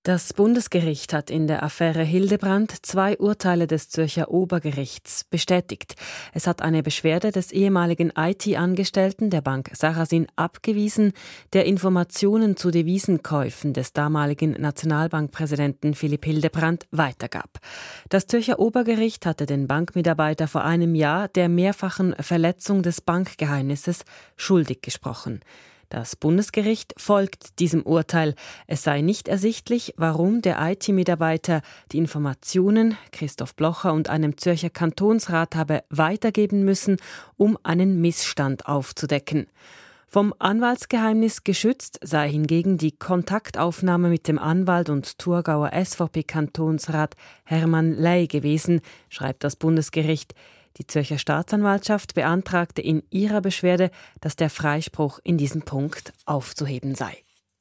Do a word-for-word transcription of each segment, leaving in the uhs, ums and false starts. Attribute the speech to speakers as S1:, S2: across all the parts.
S1: Das Bundesgericht hat in der Affäre Hildebrand zwei Urteile des Zürcher Obergerichts bestätigt. Es hat eine Beschwerde des ehemaligen I T-Angestellten der Bank Sarasin abgewiesen, der Informationen zu Devisenkäufen des damaligen Nationalbankpräsidenten Philipp Hildebrand weitergab. Das Zürcher Obergericht hatte den Bankmitarbeiter vor einem Jahr der mehrfachen Verletzung des Bankgeheimnisses schuldig gesprochen. Das Bundesgericht folgt diesem Urteil. Es sei nicht ersichtlich, warum der I T-Mitarbeiter die Informationen Christoph Blocher und einem Zürcher Kantonsrat habe weitergeben müssen, um einen Missstand aufzudecken. Vom Anwaltsgeheimnis geschützt sei hingegen die Kontaktaufnahme mit dem Anwalt und Thurgauer S V P-Kantonsrat Hermann Ley gewesen, schreibt das Bundesgericht. Die Zürcher Staatsanwaltschaft beantragte in ihrer Beschwerde, dass der Freispruch in diesem Punkt aufzuheben sei.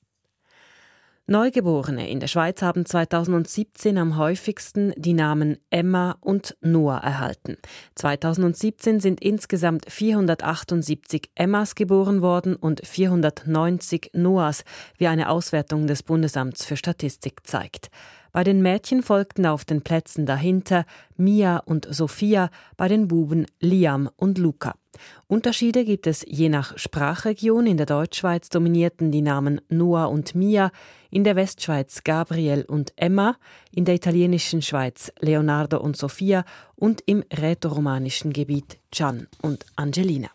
S1: Neugeborene in der Schweiz haben zweitausendsiebzehn am häufigsten die Namen Emma und Noah erhalten. zweitausendsiebzehn sind insgesamt vierhundertachtundsiebzig Emmas geboren worden und vierhundertneunzig Noahs, wie eine Auswertung des Bundesamts für Statistik zeigt. Bei den Mädchen folgten auf den Plätzen dahinter Mia und Sophia, bei den Buben Liam und Luca. Unterschiede gibt es je nach Sprachregion. In der Deutschschweiz dominierten die Namen Noah und Mia, in der Westschweiz Gabriel und Emma, in der italienischen Schweiz Leonardo und Sofia und im rätoromanischen Gebiet Gian und Angelina.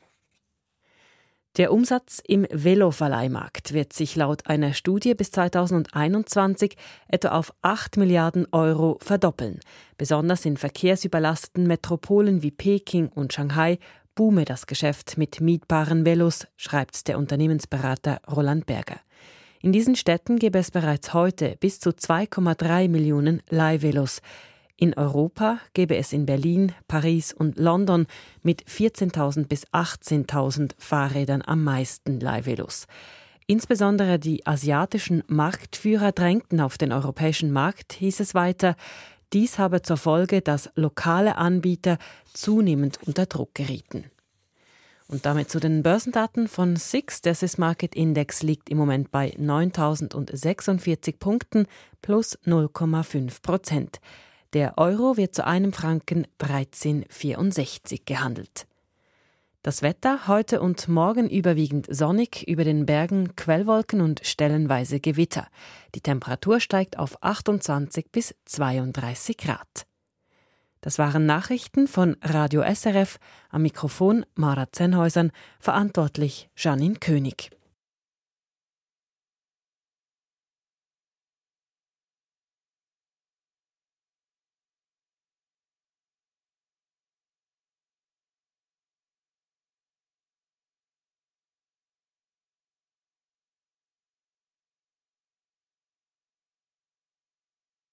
S1: Der Umsatz im Veloverleihmarkt wird sich laut einer Studie bis zweitausendeinundzwanzig etwa auf acht Milliarden Euro verdoppeln. Besonders in verkehrsüberlasteten Metropolen wie Peking und Shanghai boome das Geschäft mit mietbaren Velos, schreibt der Unternehmensberater Roland Berger. In diesen Städten gäbe es bereits heute bis zu zwei Komma drei Millionen Leihvelos. In Europa gäbe es in Berlin, Paris und London mit vierzehntausend bis achtzehntausend Fahrrädern am meisten Leihvelos. Insbesondere die asiatischen Marktführer drängten auf den europäischen Markt, hieß es weiter. Dies habe zur Folge, dass lokale Anbieter zunehmend unter Druck gerieten. Und damit zu den Börsendaten von S I X. Der Swiss Market Index liegt im Moment bei neuntausendsechsundvierzig Punkten plus null Komma fünf Prozent. Der Euro wird zu einem Franken dreizehn Komma vierundsechzig gehandelt. Das Wetter heute und morgen überwiegend sonnig, über den Bergen Quellwolken und stellenweise Gewitter. Die Temperatur steigt auf achtundzwanzig bis zweiunddreißig Grad. Das waren Nachrichten von Radio S R F, am Mikrofon Mara Zenhäusern, verantwortlich Janine König.